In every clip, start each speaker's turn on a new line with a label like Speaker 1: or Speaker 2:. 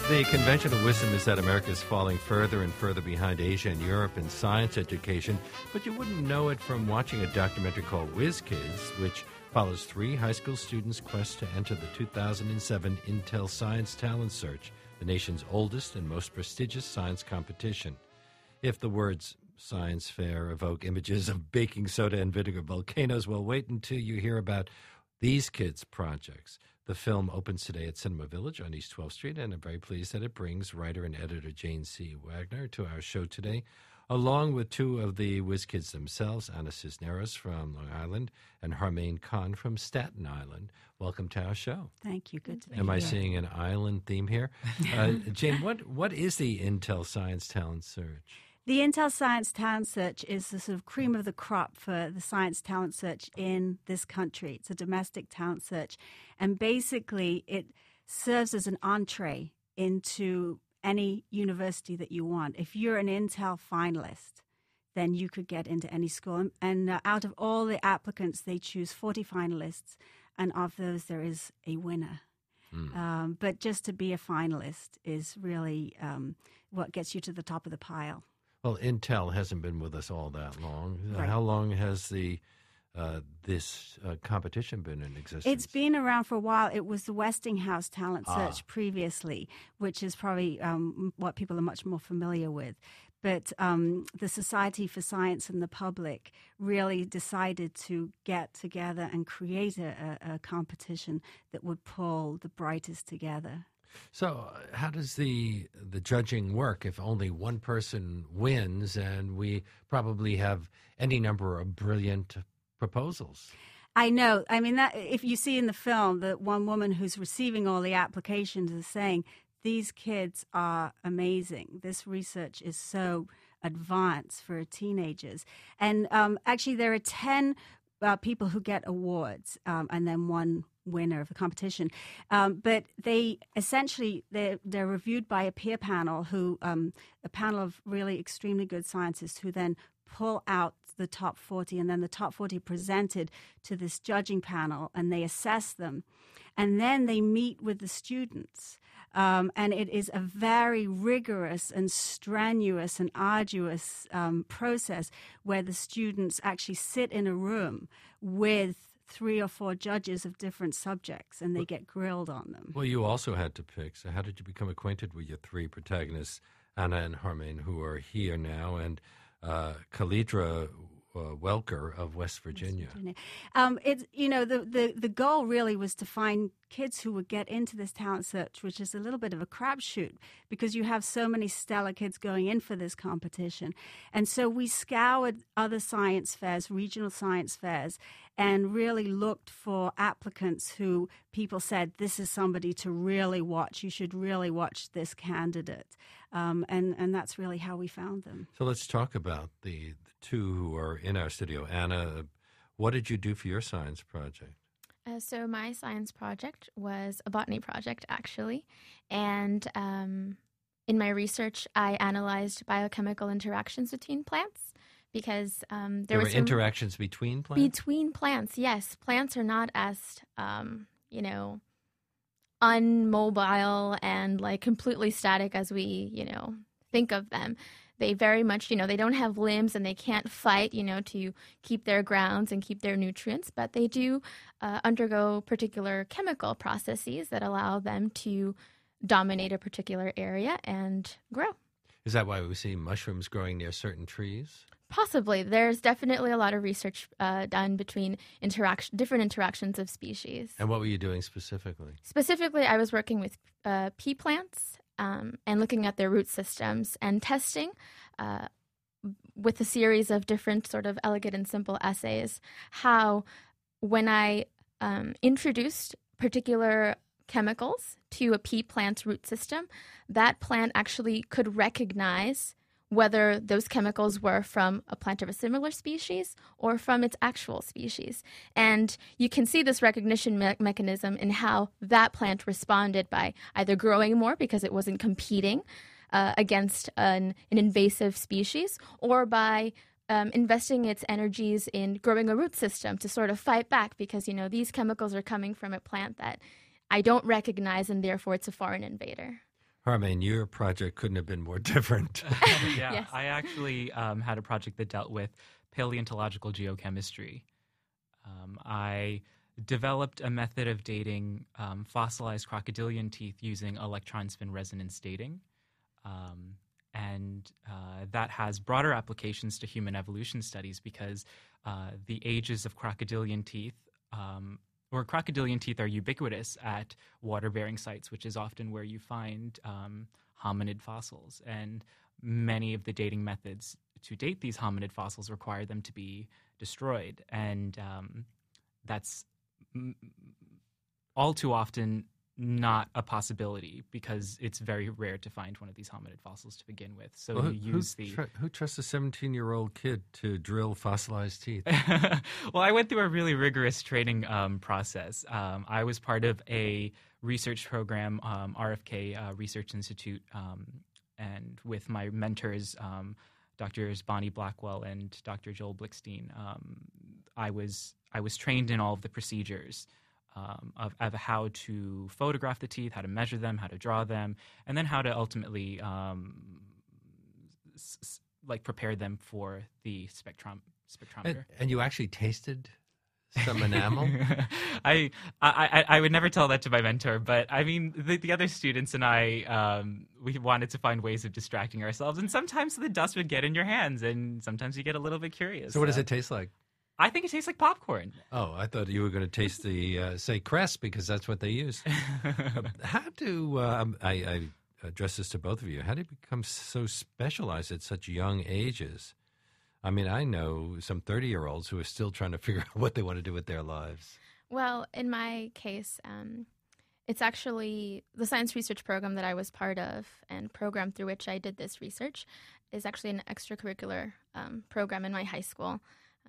Speaker 1: The conventional wisdom is that America is falling further and further behind Asia and Europe in science education, but you wouldn't know it from watching a documentary called Whiz Kids, which follows 3 high school students' quest to enter the 2007 Intel Science Talent Search, the nation's oldest and most prestigious science competition. If the words science fair evoke images of baking soda and vinegar volcanoes, well, wait until you hear about these kids' projects. The film opens today at Cinema Village on East 12th Street, and I'm very pleased that it brings writer and editor Jane C. Wagner to our show today, along with 2 of the Whiz Kids themselves, Anna Cisneros from Long Island and Harmaine Khan from Staten Island. Welcome to our show.
Speaker 2: Thank you. Good to be here.
Speaker 1: Am I seeing an island theme here? Jane, what is the Intel Science Talent Search?
Speaker 2: The Intel Science Talent Search is the sort of cream of the crop for the science talent search in this country. It's a domestic talent search. And basically, it serves as an entree into any university that you want. If you're an Intel finalist, then you could get into any school. And out of all the applicants, they choose 40 finalists. And of those, there is a winner. But just to be a finalist is really what gets you to the top of the pile.
Speaker 1: Well, Intel hasn't been with us all that long.
Speaker 2: Right.
Speaker 1: How long has this competition been in existence?
Speaker 2: It's been around for a while. It was the Westinghouse Talent Search previously, which is probably what people are much more familiar with. But the Society for Science and the Public really decided to get together and create a competition that would pull the brightest together.
Speaker 1: So how does the judging work if only one person wins and we probably have any number of brilliant proposals?
Speaker 2: I know. I mean, that if you see in the film that one woman who's receiving all the applications is saying, these kids are amazing. This research is so advanced for teenagers. And actually, there are 10 people who get awards and then one winner of the competition. But they essentially, they're reviewed by a peer panel a panel of really extremely good scientists who then pull out the top 40, and then the top 40 are presented to this judging panel, and they assess them. And then they meet with the students. And it is a very rigorous and strenuous and arduous process where the students actually sit in a room with 3 or 4 judges of different subjects, and they get grilled on them.
Speaker 1: Well, you also had to pick. So how did you become acquainted with your 3 protagonists, Anna and Harmaine, who are here now, and Khalidra Welker of West Virginia?
Speaker 2: It's the goal really was to find kids who would get into this talent search, which is a little bit of a crapshoot because you have so many stellar kids going in for this competition. And so we scoured other science fairs, regional science fairs, and really looked for applicants who people said, this is somebody to really watch. You should really watch this candidate. And that's really how we found them.
Speaker 1: So let's talk about the 2 who are in our studio. Anna, what did you do for your science project?
Speaker 3: So my science project was a botany project, actually. And in my research, I analyzed biochemical interactions between plants because there were
Speaker 1: interactions between plants?
Speaker 3: Between plants, yes. Plants are not as, unmobile and like completely static as we, think of them. They very much, they don't have limbs and they can't fight, to keep their grounds and keep their nutrients, but they do undergo particular chemical processes that allow them to dominate a particular area and grow.
Speaker 1: Is that why we see mushrooms growing near certain trees?
Speaker 3: Possibly. There's definitely a lot of research done between different interactions of species.
Speaker 1: And what were you doing specifically?
Speaker 3: Specifically, I was working with pea plants and looking at their root systems and testing with a series of different sort of elegant and simple assays how when I introduced particular chemicals to a pea plant's root system, that plant actually could recognize whether those chemicals were from a plant of a similar species or from its actual species. And you can see this recognition mechanism in how that plant responded by either growing more because it wasn't competing against an invasive species, or by investing its energies in growing a root system to sort of fight back because, these chemicals are coming from a plant that I don't recognize and therefore it's a foreign invader.
Speaker 1: Harmaine, your project couldn't have been more different.
Speaker 4: Yeah,
Speaker 3: Yes.
Speaker 4: I actually had a project that dealt with paleontological geochemistry. I developed a method of dating fossilized crocodilian teeth using electron spin resonance dating. And that has broader applications to human evolution studies because the ages of crocodilian teeth, or crocodilian teeth are ubiquitous at water-bearing sites, which is often where you find hominid fossils. And many of the dating methods to date these hominid fossils require them to be destroyed. And that's all too often not a possibility because it's very rare to find one of these hominid fossils to begin with. So
Speaker 1: Well,
Speaker 4: you use
Speaker 1: who trusts a 17-year-old kid to drill fossilized teeth?
Speaker 4: Well, I went through a really rigorous training process. I was part of a research program, RFK Research Institute, and with my mentors, Drs. Bonnie Blackwell and Dr. Joel Blickstein, I was trained in all of the procedures of how to photograph the teeth, how to measure them, how to draw them, and then how to ultimately prepare them for the spectrometer.
Speaker 1: And you actually tasted some enamel?
Speaker 4: I would never tell that to my mentor, but I mean, the other students and I, we wanted to find ways of distracting ourselves, and sometimes the dust would get in your hands, and sometimes you get a little bit curious.
Speaker 1: So what does it taste like?
Speaker 4: I think it tastes like popcorn.
Speaker 1: Oh, I thought you were going to taste the, say, crest, because that's what they use. How do, I address this to both of you, how do you become so specialized at such young ages? I mean, I know some 30-year-olds who are still trying to figure out what they want to do with their lives.
Speaker 3: Well, in my case, it's actually the science research program that I was part of and program through which I did this research is actually an extracurricular program in my high school.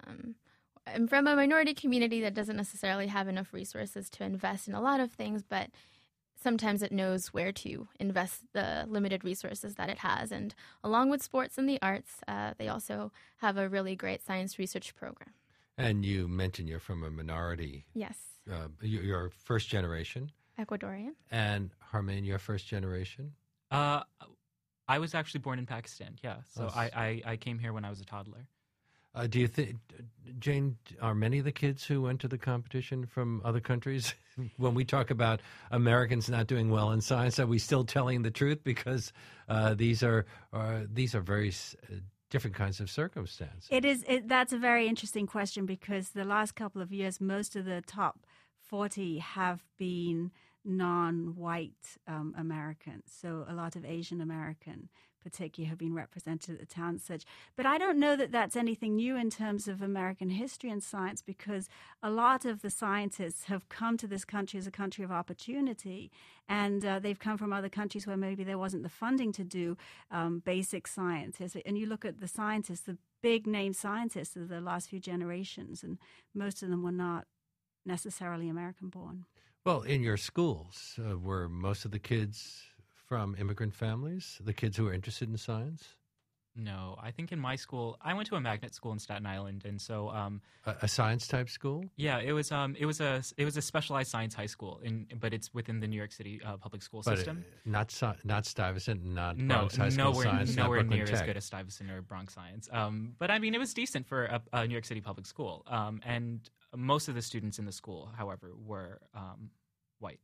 Speaker 3: I'm from a minority community that doesn't necessarily have enough resources to invest in a lot of things, but sometimes it knows where to invest the limited resources that it has. And along with sports and the arts, they also have a really great science research program.
Speaker 1: And you mentioned you're from a minority.
Speaker 3: Yes.
Speaker 1: You're first generation.
Speaker 3: Ecuadorian.
Speaker 1: And Harmaine, you're first generation?
Speaker 4: I was actually born in Pakistan, yeah. So I came here when I was a toddler.
Speaker 1: Do you think, Jane, are many of the kids who went to the competition from other countries? When we talk about Americans not doing well in science, are we still telling the truth? Because these are very different kinds of circumstances.
Speaker 2: That's a very interesting question because the last couple of years, most of the top 40 have been non-white Americans. So a lot of Asian American particularly have been represented at the town such. But I don't know that that's anything new in terms of American history and science because a lot of the scientists have come to this country as a country of opportunity, and they've come from other countries where maybe there wasn't the funding to do basic science. And you look at the scientists, the big-name scientists of the last few generations, and most of them were not necessarily American-born.
Speaker 1: Well, in your schools, were most of the kids from immigrant families, the kids who are interested in science?
Speaker 4: No, I think in my school, I went to a magnet school in Staten Island, and so
Speaker 1: a science type school.
Speaker 4: Yeah, it was a specialized science high school, but it's within the New York City public school system.
Speaker 1: Not Stuyvesant, not Bronx High School
Speaker 4: nowhere,
Speaker 1: Science,
Speaker 4: nowhere
Speaker 1: not
Speaker 4: near
Speaker 1: Brooklyn
Speaker 4: as
Speaker 1: Tech.
Speaker 4: good as Stuyvesant or Bronx Science. But I mean, it was decent for a New York City public school, and most of the students in the school, however, were white.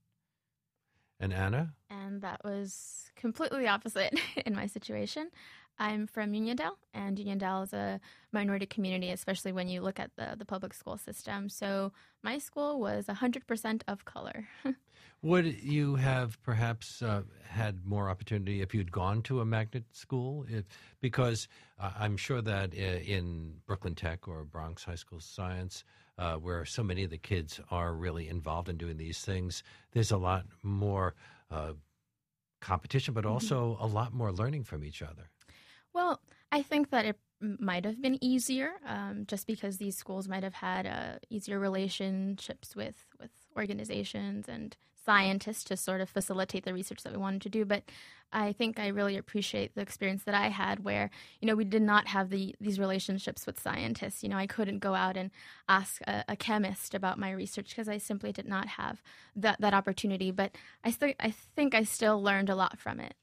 Speaker 1: And Anna?
Speaker 3: And that was completely the opposite in my situation. I'm from Uniondale, and Uniondale is a minority community, especially when you look at the public school system. So my school was 100% of color.
Speaker 1: Would you have perhaps had more opportunity if you'd gone to a magnet school? Because I'm sure that in Brooklyn Tech or Bronx High School Science, where so many of the kids are really involved in doing these things, there's a lot more competition, but also a lot more learning from each other.
Speaker 3: Well, I think that it might have been easier just because these schools might have had easier relationships with organizations and scientists to sort of facilitate the research that we wanted to do. But I think I really appreciate the experience that I had where, we did not have these relationships with scientists. I couldn't go out and ask a chemist about my research because I simply did not have that opportunity. But I think I still learned a lot from it.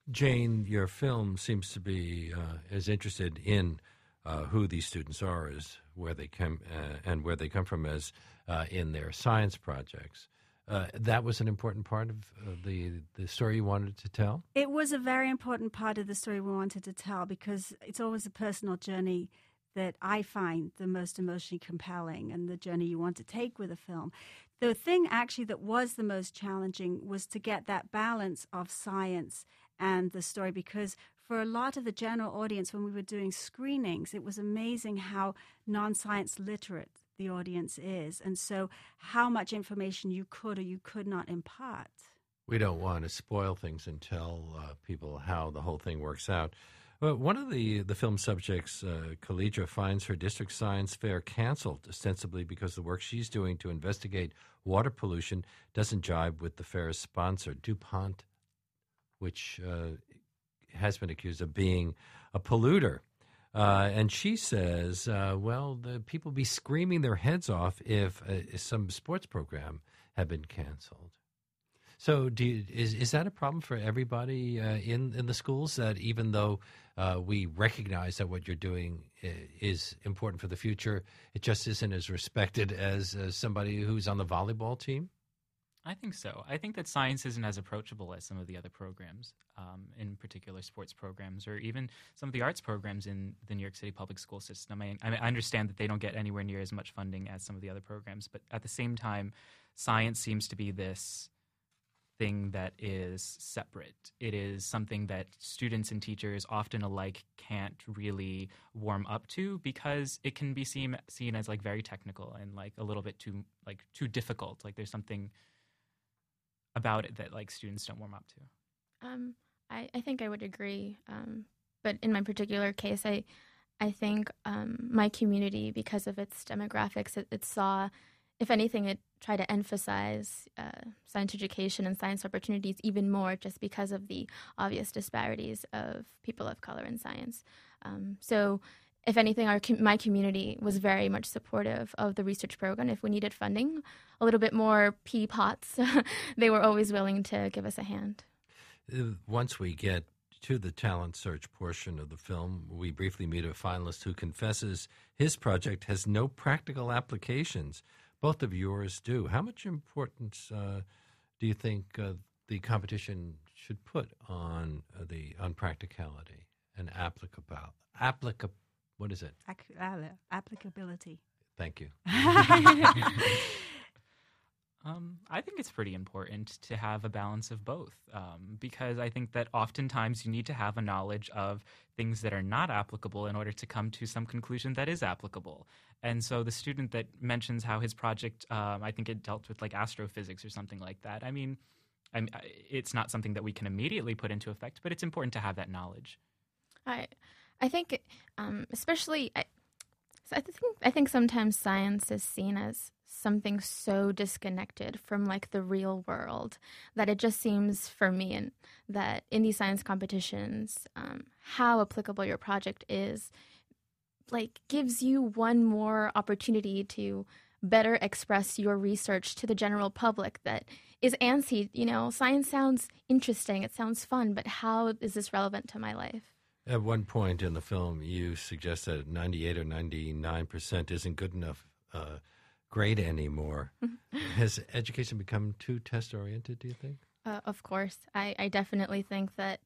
Speaker 1: Jane, your film seems to be as interested in who these students are as where they come and where they come from as in their science projects. That was an important part of the story you wanted to tell?
Speaker 2: It was a very important part of the story we wanted to tell because it's always a personal journey that I find the most emotionally compelling and the journey you want to take with a film. The thing actually that was the most challenging was to get that balance of science and the story, because for a lot of the general audience, when we were doing screenings, it was amazing how non-science literate the audience is, and so how much information you could or you could not impart.
Speaker 1: We don't want to spoil things and tell people how the whole thing works out. One of the film subjects, Khalidra, finds her district science fair canceled, ostensibly because the work she's doing to investigate water pollution doesn't jibe with the fair's sponsor, DuPont, which has been accused of being a polluter. And she says, the people be screaming their heads off if some sports program had been canceled. So is that a problem for everybody in the schools, that even though we recognize that what you're doing is important for the future, it just isn't as respected as somebody who's on the volleyball team?
Speaker 4: I think so. I think that science isn't as approachable as some of the other programs, in particular sports programs, or even some of the arts programs in the New York City public school system. I understand that they don't get anywhere near as much funding as some of the other programs, but at the same time, science seems to be this thing that is separate. It is something that students and teachers often alike can't really warm up to because it can be seen as like very technical and like a little bit too difficult. Like there's something about it that like students don't warm up to.
Speaker 3: I think I would agree. But in my particular case, I think my community, because of its demographics, it saw, if anything, it tried to emphasize science education and science opportunities even more just because of the obvious disparities of people of color in science. So if anything, my community was very much supportive of the research program. If we needed funding, a little bit more pea pots, they were always willing to give us a hand.
Speaker 1: Once we get to the talent search portion of the film, we briefly meet a finalist who confesses his project has no practical applications. Both of yours do. How much importance do you think the competition should put on practicality and what is it?
Speaker 2: Applicability.
Speaker 1: Thank you.
Speaker 4: I think it's pretty important to have a balance of both, because I think that oftentimes you need to have a knowledge of things that are not applicable in order to come to some conclusion that is applicable. And so the student that mentions how his project, I think it dealt with like astrophysics or something like that. I mean, it's not something that we can immediately put into effect, but it's important to have that knowledge.
Speaker 3: I think, especially, I think sometimes science is seen as something so disconnected from like the real world that it just seems for me and that in these science competitions, how applicable your project is, like gives you one more opportunity to better express your research to the general public that is antsy. You know, science sounds interesting, it sounds fun, but how is this relevant to my life?
Speaker 1: At one point in the film, you suggest that 98 or 99% isn't good enough grade anymore. Has education become too test-oriented, do you think?
Speaker 3: Of course. I definitely think that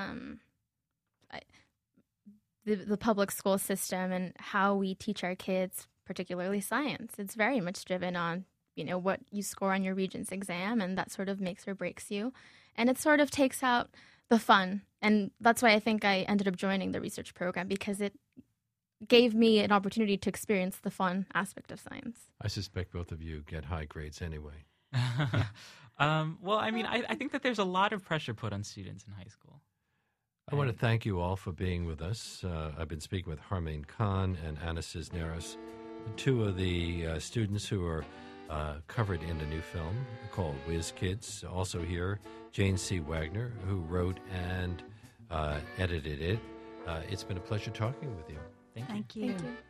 Speaker 3: the public school system and how we teach our kids, particularly science, it's very much driven on, you know, what you score on your Regents exam, and that sort of makes or breaks you. And it sort of takes out the fun. And that's why I think I ended up joining the research program, because it gave me an opportunity to experience the fun aspect of science.
Speaker 1: I suspect both of you get high grades anyway.
Speaker 4: Well, I mean, I think that there's a lot of pressure put on students in high school.
Speaker 1: I want to thank you all for being with us. I've been speaking with Harmaine Khan and Anna Cisneros, two of the students who are covered in the new film called Whiz Kids. Also here, Jane C. Wagner, who wrote and edited it. It's been a pleasure talking with you.
Speaker 4: Thank you.
Speaker 2: Thank you.
Speaker 3: Thank you.